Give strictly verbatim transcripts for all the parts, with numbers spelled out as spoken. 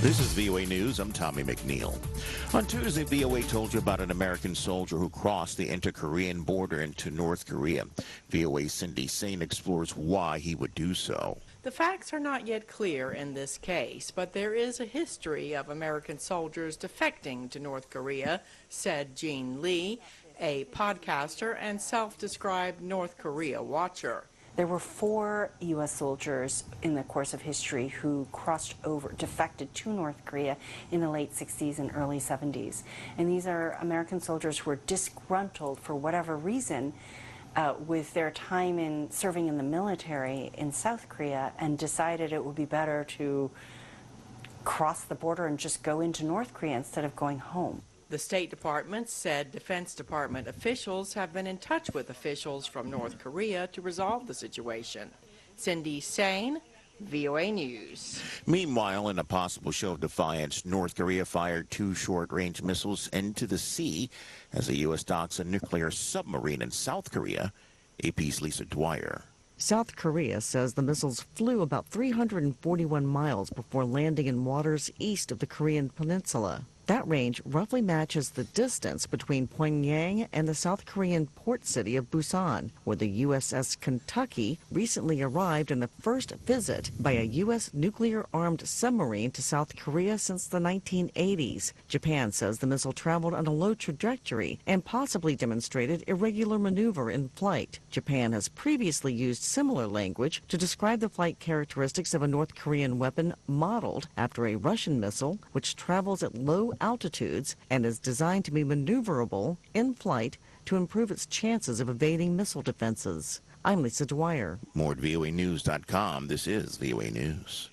This is V O A News. I'm Tommy McNeil. On Tuesday, V O A told you about an American soldier who crossed the inter-Korean border into North Korea. V O A's Cindy Sain explores why he would do so. The facts are not yet clear in this case, but there is a history of American soldiers defecting to North Korea, said Gene Lee, a podcaster and self-described North Korea watcher. There were four U S soldiers in the course of history who crossed over, defected to North Korea in the late sixties and early seventies. And these are American soldiers who were disgruntled for whatever reason uh, with their time in serving in the military in South Korea and decided it would be better to cross the border and just go into North Korea instead of going home. The State Department said Defense Department officials have been in touch with officials from North Korea to resolve the situation. Cindy Sain, V O A News. Meanwhile, in a possible show of defiance, North Korea fired two short-range missiles into the sea as the U S docks a nuclear submarine in South Korea. A P's Lisa Dwyer. South Korea says the missiles flew about three hundred forty-one miles before landing in waters east of the Korean peninsula. That range roughly matches the distance between Pyongyang and the South Korean port city of Busan, where the U S S Kentucky recently arrived in the first visit by a U S nuclear-armed submarine to South Korea since the nineteen eighties. Japan says the missile traveled on a low trajectory and possibly demonstrated irregular maneuver in flight. Japan has previously used similar language to describe the flight characteristics of a North Korean weapon modeled after a Russian missile, which travels at low altitudes and is designed to be maneuverable in flight to improve its chances of evading missile defenses. I'm Lisa Dwyer. More at V O A news dot com. This is V O A News.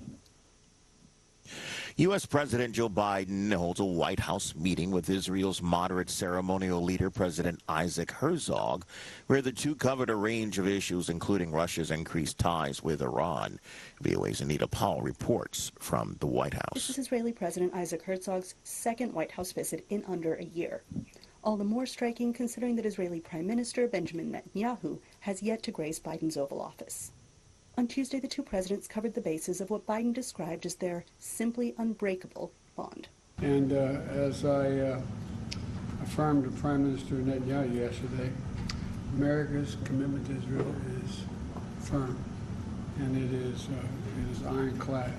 U S President Joe Biden holds a White House meeting with Israel's moderate ceremonial leader, President Isaac Herzog, where the two covered a range of issues, including Russia's increased ties with Iran. V O A's Anita Powell reports from the White House. This is Israeli President Isaac Herzog's second White House visit in under a year. All the more striking considering that Israeli Prime Minister Benjamin Netanyahu has yet to grace Biden's Oval Office. On Tuesday, the two presidents covered the basis of what Biden described as their simply unbreakable bond. And uh, as I uh, affirmed to Prime Minister Netanyahu yesterday, America's commitment to Israel is firm, and it is, uh, it is ironclad.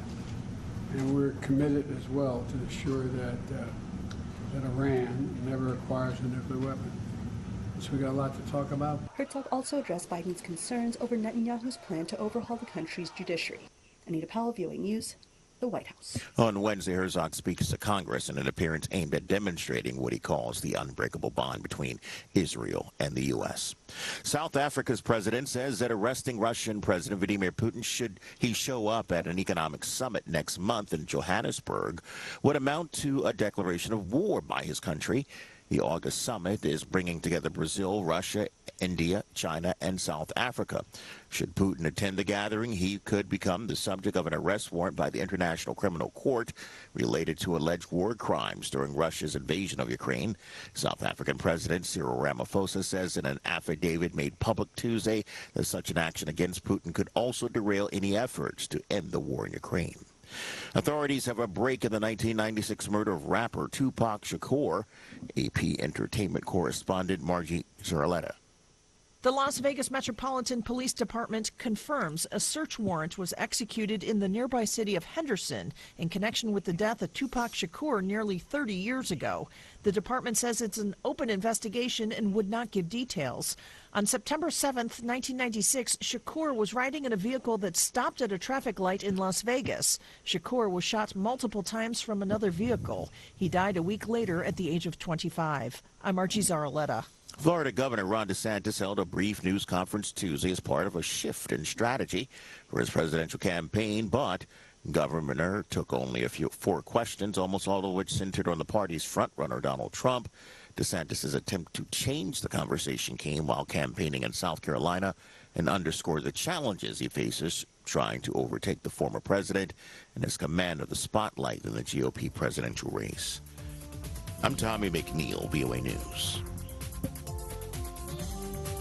And we're committed as well to ensure that, uh, that Iran never acquires a nuclear weapon. So we got a lot to talk about. Herzog also addressed Biden's concerns over Netanyahu's plan to overhaul the country's judiciary. Anita Powell, V O A News, the White House. On Wednesday, Herzog speaks to Congress in an appearance aimed at demonstrating what he calls the unbreakable bond between Israel and the U S. South Africa's president says that arresting Russian President Vladimir Putin, should he show up at an economic summit next month in Johannesburg, would amount to a declaration of war by his country. The August summit is bringing together Brazil, Russia, India, China, and South Africa. Should Putin attend the gathering, he could become the subject of an arrest warrant by the International Criminal Court related to alleged war crimes during Russia's invasion of Ukraine. South African President Cyril Ramaphosa says in an affidavit made public Tuesday that such an action against Putin could also derail any efforts to end the war in Ukraine. Authorities have a break in the nineteen ninety-six murder of rapper Tupac Shakur. A P Entertainment correspondent Margie Zarletta. The Las Vegas Metropolitan Police Department confirms a search warrant was executed in the nearby city of Henderson in connection with the death of Tupac Shakur nearly thirty years ago. The department says it's an open investigation and would not give details. On September seventh, nineteen ninety-six, Shakur was riding in a vehicle that stopped at a traffic light in Las Vegas. Shakur was shot multiple times from another vehicle. He died a week later at the age of twenty-five. I'm Archie Zaraletta. Florida Governor Ron DeSantis held a brief news conference Tuesday as part of a shift in strategy for his presidential campaign, but Governor took only a few four questions, almost all of which centered on the party's frontrunner Donald Trump. DeSantis' attempt to change the conversation came while campaigning in South Carolina and underscored the challenges he faces trying to overtake the former president and his command of the spotlight in the G O P presidential race. I'm Tommy McNeil, V O A News.